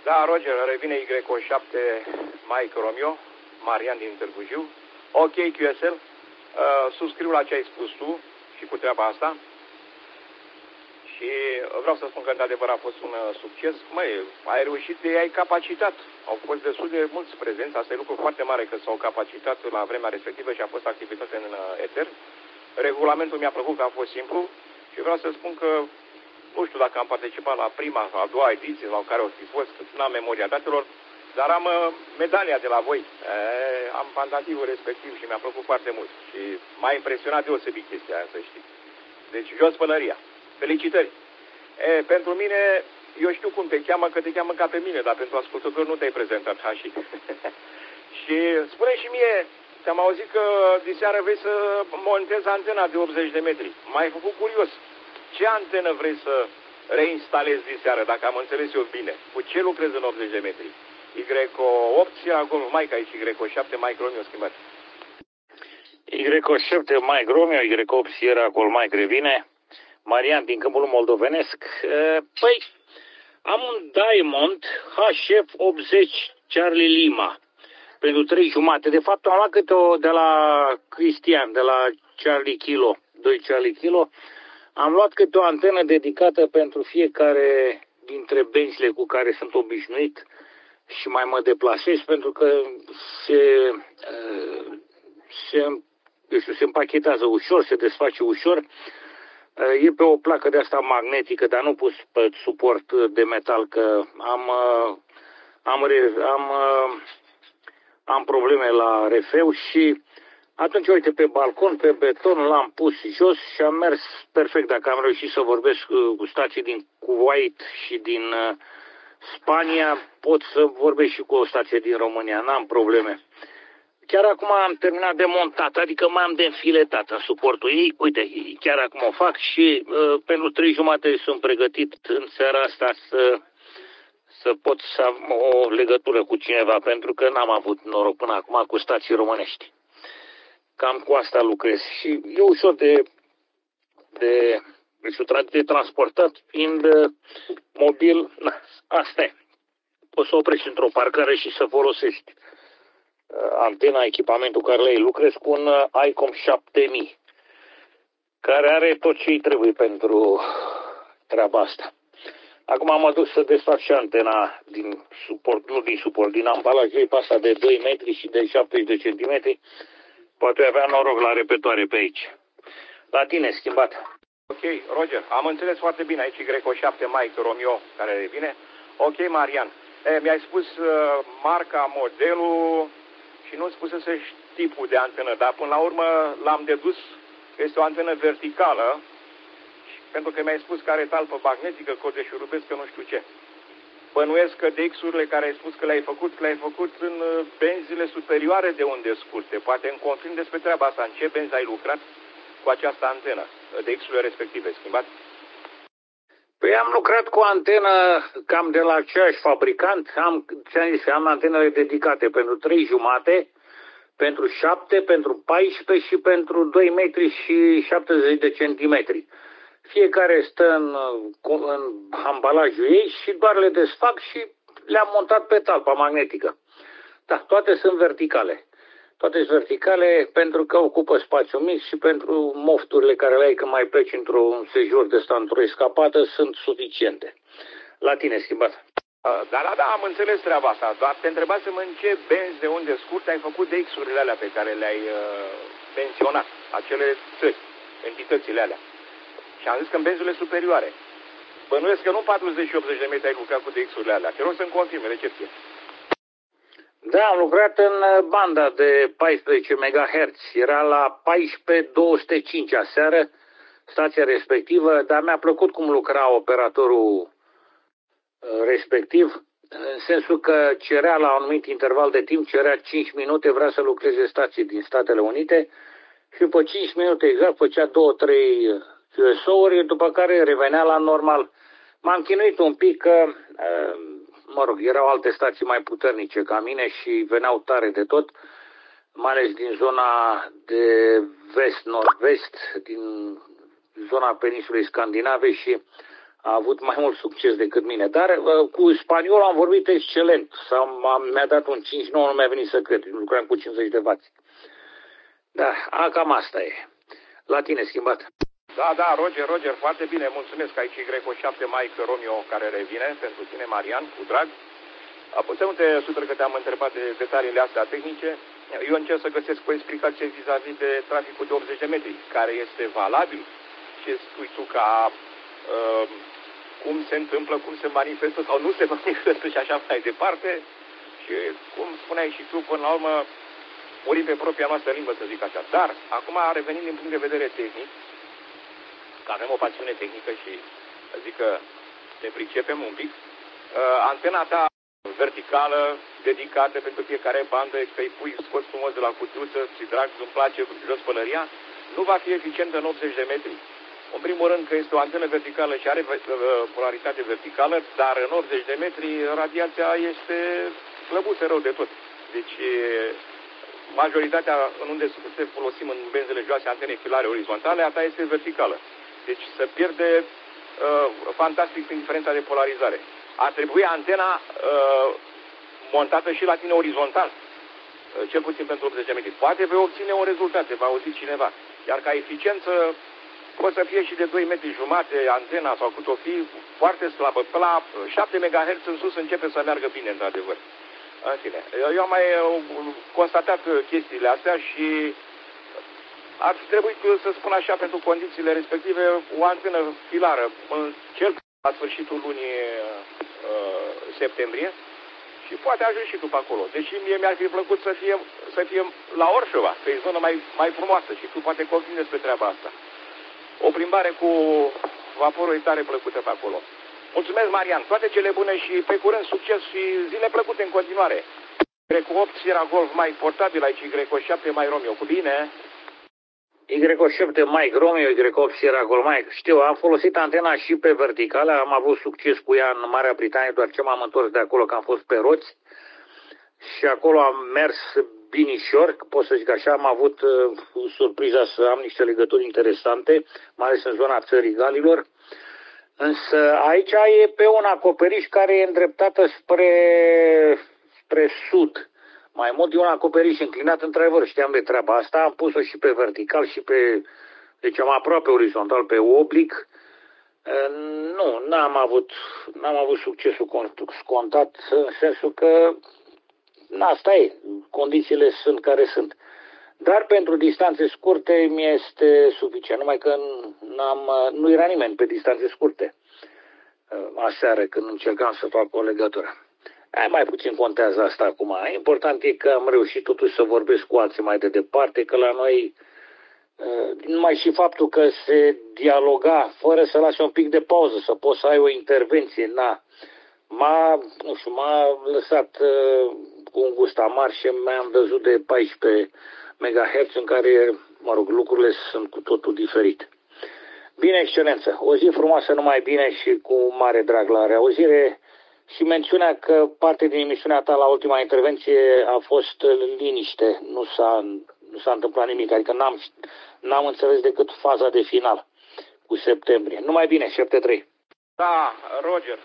Da, Roger, revine YO7 Mike Romeo, Marian din Târgu Jiu. Ok, QSL, subscriu la ce ai spus tu și cu treaba asta. Și vreau să spun că, într-adevăr, a fost un succes. Măi, ai reușit, ai capacitat. Au fost destul de mulți prezenți. Asta e lucru foarte mare că s-au capacitat la vremea respectivă și a fost activitate în eter. Regulamentul mi-a plăcut că a fost simplu și vreau să spun că, nu știu dacă am participat la prima, a doua ediție sau care o fi fost, că n-am memoria datelor, dar am medalia de la voi. Am pandativul respectiv și mi-a plăcut foarte mult. Și m-a impresionat deosebit chestia aia, să știi. Deci, jos pălăria. Felicitări! Pentru mine, eu știu cum te cheamă, că te cheamă ca pe mine, dar pentru ascultători nu te-ai prezentat, Hași. Și spune și mie, te-am auzit că diseară vrei să montezi antena de 80 de metri. M-ai făcut curios. Ce antenă vrei să reinstalezi diseară, dacă am înțeles eu bine? Cu ce lucrezi în 80 de metri? YO8 Sierra Golf Mike aici, YO7 Mike Romeo schimbat. YO7 Mike Romeo, YO8 Sierra Golf Mike revine. Marian din Câmpul Moldovenesc. Păi, am un Diamond HF80 Charlie Lima pentru 3 jumate. De fapt, am luat câte o de la Cristian, de la Charlie Kilo, 2 Charlie Kilo. Am luat câte o antenă dedicată pentru fiecare dintre benzile cu care sunt obișnuit și mai mă deplasez, pentru că se împachetează ușor, se desface ușor. E pe o placă de asta magnetică, dar nu pus pe suport de metal, că am probleme la refeu și atunci, uite, pe balcon, pe beton, l-am pus jos și am mers perfect. Dacă am reușit să vorbesc cu stații din Kuwait și din Spania, pot să vorbesc și cu o stație din România, n-am probleme. Chiar acum am terminat de montat, adică m-am de înfiletat în suportul ei. Uite, chiar acum o fac și pentru 3 jumate sunt pregătit în seara asta să pot să am o legătură cu cineva, pentru că n-am avut noroc până acum cu stații românești. Cam cu asta lucrez și e ușor de transportat, fiind mobil, asta e. Poți să oprești într-o parcare și să folosești antena, echipamentul care le lucrez cu un ICOM 7000, care are tot ce îi trebuie pentru treaba asta. Acum mă duc să desfac și antena din suport, nu din suport, din ambalaj, e pe asta de 2 metri și de 70 de centimetri. Poate avea noroc la repetoare pe aici. La tine, schimbat. Ok, Roger, am înțeles foarte bine aici YO7 Mike Romeo care revine. Ok, Marian, mi-ai spus marca, modelul și nu spusese tipul de antenă, dar până la urmă l-am dedus că este o antenă verticală, pentru că mi-ai spus că are talpă magnetică, cod de șurubesc, că nu știu ce. Bănuiesc că DX-urile care ai spus că le-ai făcut în benzile superioare de unde scurte. Poate îmi confirm despre treaba asta. În ce benzi ai lucrat cu această antenă? DX-urile respective, schimbat? Păi am lucrat cu o antenă cam de la aceeași fabricant. Am antenele dedicate pentru 3 jumate, pentru 7, pentru 14 și pentru 2 metri și 70 de centimetri. Fiecare stă în ambalajul ei și doar le desfac și le-am montat pe talpa magnetică. Da, toate sunt verticale. Toate sunt verticale pentru că ocupă spațiu mic și pentru mofturile care le ai când mai pleci într-un sejur de ăsta, într-o escapată, sunt suficiente. La tine, schimbat. Da, am înțeles treaba asta, dar te întrebasem în ce benzi de unde scurt ai făcut DX-urile alea pe care le-ai menționat, acele țări, entitățile alea. Și am zis că în benzurile superioare. Bănuiesc că nu 40 și 80 de metri ai lucrat cu DX-urile alea. Te rog să-mi confirme recepție. Da, am lucrat în banda de 14 MHz. Era la 14205 aseară, stația respectivă, dar mi-a plăcut cum lucra operatorul respectiv, în sensul că cerea la un anumit interval de timp, cerea 5 minute, vrea să lucreze stații din Statele Unite și după 5 minute exact făcea 2-3 QSO-uri, după care revenea la normal. M-am chinuit un pic că, mă rog, erau alte stații mai puternice ca mine și veneau tare de tot, mai ales din zona de vest-nord-vest, din zona peninsulei Scandinave și a avut mai mult succes decât mine. Dar cu spaniolul am vorbit excelent. Mi-a dat un 5-9, nu mi-a venit să cred. Lucram cu 50 de vați. Da, cam asta e. La tine schimbat. Da, Roger, foarte bine. Mulțumesc aici Greco 7 Mike Romeo care revine pentru tine, Marian, cu drag. Apoi nu te super că te-am întrebat de detaliile astea tehnice. Eu încerc să găsesc o explicație vis-a-vis de traficul de 80 de metri, care este valabil. Ce spui tu ca cum se întâmplă, cum se manifestă sau nu se manifestă și așa mai departe. Și cum spuneai și tu, până la urmă, ori pe propria noastră limbă, să zic așa. Dar, acum, revenind din punct de vedere tehnic, că avem o pasiune tehnică și zic că ne pricepem un pic, antena ta verticală, dedicată pentru fiecare bandă, că îi pui, scoți frumos de la cutiuță, ți drag, îmi place, jos pălăria, nu va fi eficientă în 80 de metri. În primul rând că este o antenă verticală și are polaritate verticală, dar în 80 de metri radiația este slăbuță rău de tot. Deci majoritatea în unde se folosim în benzele joase, antene filare orizontale, a ta este verticală. Deci se pierde fantastic prin diferența de polarizare. Ar trebui antena montată și la tine orizontal, cel puțin pentru 80 de metri. Poate vei obține un rezultat, va auzi cineva. Iar ca eficiență poate să fie și de 2 metri jumate antena sau cât o fi, foarte slabă. Pe la 7 MHz în sus începe să meargă bine, într-adevăr. În fine, eu am mai constatat chestiile astea și ar fi trebuit, să spun așa, pentru condițiile respective, o antenă filară, cel la sfârșitul lunii septembrie, și poate ajungi și tu pe acolo. Deși mie mi-ar fi plăcut să fie la Orșova, că e zonă mai frumoasă și tu poate confirmi despre treaba asta. O plimbare cu vaporul e tare plăcută pe acolo. Mulțumesc, Marian, toate cele bune și pe curând succes și zile plăcute în continuare. Greco 8 Sierra Golf mai portabil aici, Greco 7 mai Romeo, cu bine? Y7 Mike Romeo, Y8 Sierra Golf Mike. Știu, am folosit antena și pe verticală, am avut succes cu ea în Marea Britanie, doar ce m-am întors de acolo, că am fost pe roți. Și acolo am mers binișor, pot să zic așa, am avut surpriza să am niște legături interesante, mai ales în zona țării Galilor. Însă aici e pe un acoperiș care e îndreptată spre sud. Mai mult e un acoperiș înclinat, într-adevăr, știam de treaba asta, am pus-o și pe vertical și pe, deci am aproape orizontal, pe oblic. Nu, n-am avut succesul scontat, în sensul că asta e, condițiile sunt care sunt. Dar pentru distanțe scurte mi-este suficient, numai că nu era nimeni pe distanțe scurte. Aseară când încercam să fac o legătură. Mai puțin contează asta acum. Important e că am reușit totuși să vorbesc cu alții mai de departe, că la noi numai și faptul că se dialoga fără să lase un pic de pauză, să poți să ai o intervenție, m-a lăsat cu un gust amar și mi-am văzut de 14 MHz în care, lucrurile sunt cu totul diferite. Bine, excelență, o zi frumoasă, numai bine și cu mare drag la reauzire. Și mențiunea că parte din emisiunea ta la ultima intervenție a fost liniște, nu s-a întâmplat nimic, adică n-am înțeles decât faza de final cu septembrie. Numai bine, 7-3. Da, Roger,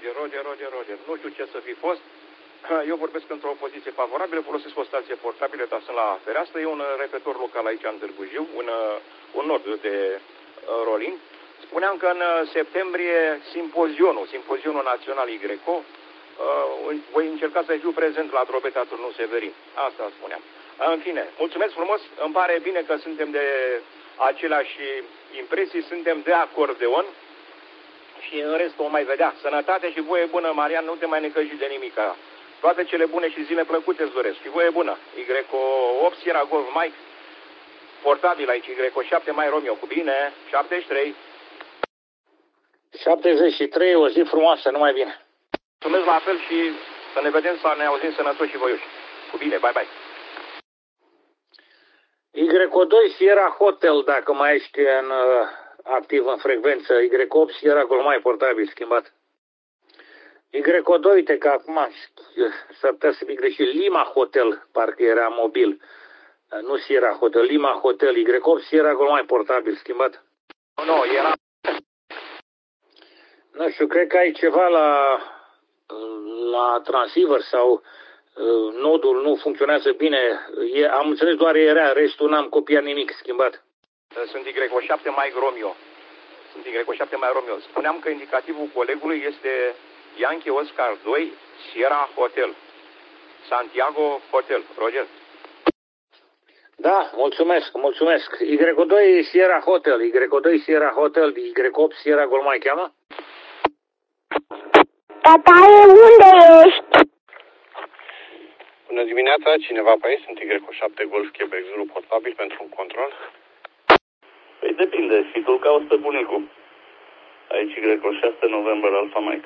nu știu ce să fi fost. Eu vorbesc într-o poziție favorabilă, folosesc o stație portabilă, dar sunt la fereastră, e un repetitor local aici în Târgu Jiu, un nod de Rolin. Spuneam că în septembrie simpozionul național Greco, voi încerca să fiu prezent la Drobeta Turnul Severin. Asta spuneam. În fine, mulțumesc frumos, îmi pare bine că suntem de aceleași impresii, suntem de acordeon și în rest o mai vedea. Sănătate și voie bună, Marian, nu te mai necăji de nimica. Toate cele bune și zile plăcute îți doresc și voie bună. Greco 8 Sierra Golf Mike, portabil aici, Greco 7 mai Romeo, cu bine, 73. 73, o zi frumoasă, numai bine. Mulțumesc la fel și să ne vedem, să ne auzim sănătoși și voioși. Cu bine, bye. Y2 Sierra Hotel, dacă mai ești activ în frecvență. Y8 Sierra Golf mai portabil, schimbat. Y2, uite că acum s-ar putea să fie greșit. Lima Hotel, parcă era mobil. Nu Sierra Hotel, Lima Hotel. Y8 Sierra Golf mai portabil, schimbat. Nu, era... Nu știu, cred că ai ceva la transceiver sau nodul nu funcționează bine. Am înțeles doar era, restul n-am copiat nimic schimbat. Sunt Y7 Mike Romeo. Sunt Y7 Mike Romeo. Spuneam că indicativul colegului este Yankee Oscar 2 Sierra Hotel. Santiago Hotel. Roger. Da, mulțumesc. Y2 Sierra Hotel, Y2 Sierra Hotel, Y8 Sierra Gol mai cheamă? Tataie, unde ești? Bună dimineața, cineva pe aici? Sunt Y7 Golf Quebec Zulu portabil pentru un control. Păi depinde, și tu cauți pe bunicul. Aici Y6 November Alpha Mike.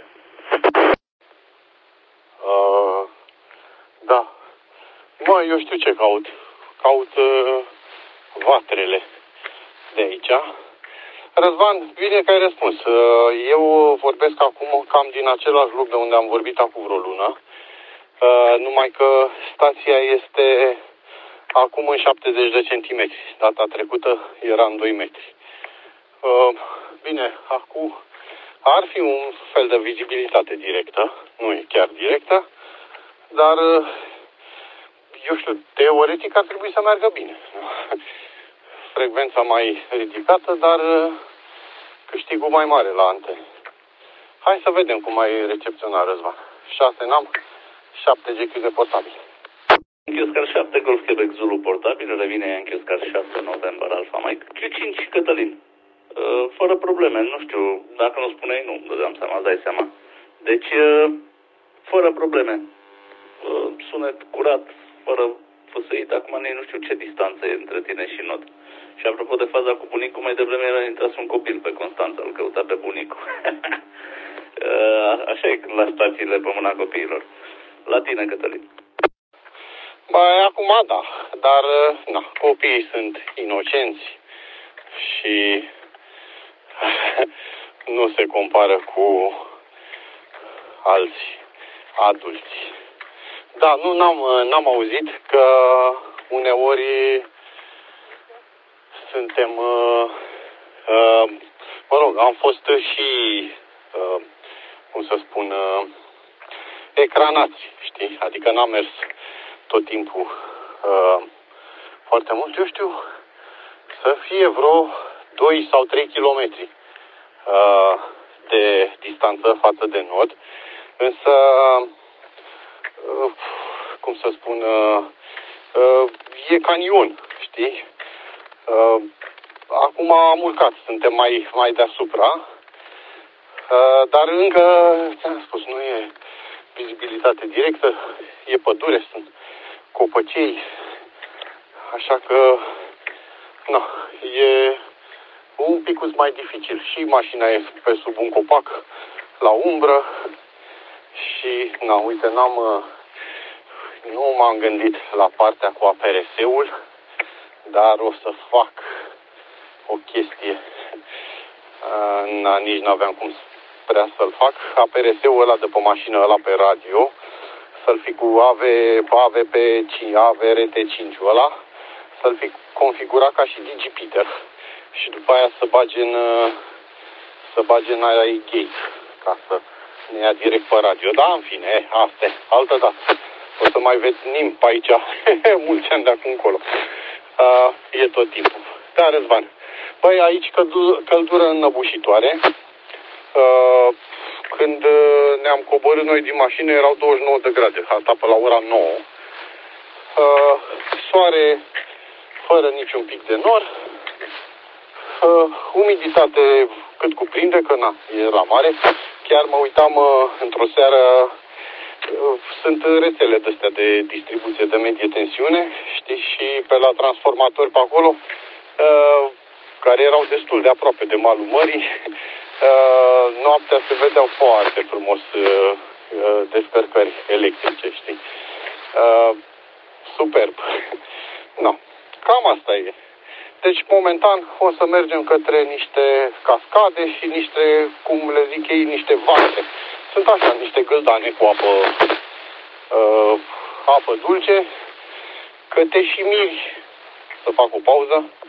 Da. Mă, eu știu ce caut. Caut vatrele de aici. Răzvan, bine că ai răspuns. Eu vorbesc acum cam din același loc de unde am vorbit acum vreo lună. Numai că stația este acum în 70 de centimetri. Data trecută era în 2 metri. Bine, acum ar fi un fel de vizibilitate directă. Nu e chiar directă, dar eu știu, teoretic ar trebui să meargă bine. Frecvența mai ridicată, dar câștigul mai mare la antene. Hai să vedem cum ai recepționa, Răzvan. 6 NAM, 7 GQ de portabil. Yankee 7 Golf Quebec Zulu portabil, revine Yankee 7 November Alpha Mike. Q5 Cătălin. Fără probleme, nu știu, dacă nu spuneai, nu dădeam seama, îți dai seama. Deci, fără probleme. Sunet curat, fără fâsâit, acum nu știu ce distanță e între tine și nod. Și apropo de faza cu bunicul, mai devreme era intrat un copil pe Constanța, îl căuta pe bunicul. Așa e când la stațiile pe mâna copiilor. La tine, Cătălin. Băi, acum da, dar na, copiii sunt inocenți și nu se compară cu alți adulți. Da, nu, n-am auzit că uneori suntem, mă rog, am fost și, cum să spun, ecranați, știi? Adică n-am mers tot timpul foarte mult, eu știu, să fie vreo 2 sau 3 kilometri de distanță față de nod, însă, cum să spun, e canion, știi? Acum am urcat, suntem mai deasupra, dar încă, ți-am spus, nu e vizibilitate directă, e pădure, sunt copăcei, așa că, na, e un pic mai dificil. Și mașina e pe sub un copac, la umbră, și, na, uite, nu m-am gândit la partea cu APRS-ul, dar o să fac o chestie. Nici n-aveam cum prea să-l fac. APRS-ul ăla de pe mașină, ăla pe radio, să-l fi cu AVRT5 ăla, să-l fi configurat ca și DigiPeter și după aia să bage în aia gate ca să ne ia direct pe radio. Da, în fine, asta e, altă dată. O să mai veți nim pe aici mulți ani de acum încolo. E tot timpul. Da, Răzvan. Băi, aici căldură înnăbușitoare. Când ne-am coborât noi din mașină erau 29 de grade. Asta pe la ora 9. Soare fără niciun pic de nor. Umiditate cât cuprinde, că na, era mare. Chiar mă uitam într-o seară, sunt rețele de-astea de distribuție de medie tensiune, știi, și pe la transformatori pe acolo, care erau destul de aproape de malul mării, noaptea se vedeau foarte frumos descărcări electrice, știi. Superb. No, cam asta e. Deci, momentan, o să mergem către niște cascade și niște, cum le zic ei, niște vase. Sunt așa, niște gâldane cu apă dulce, că te și miri. Să fac o pauză.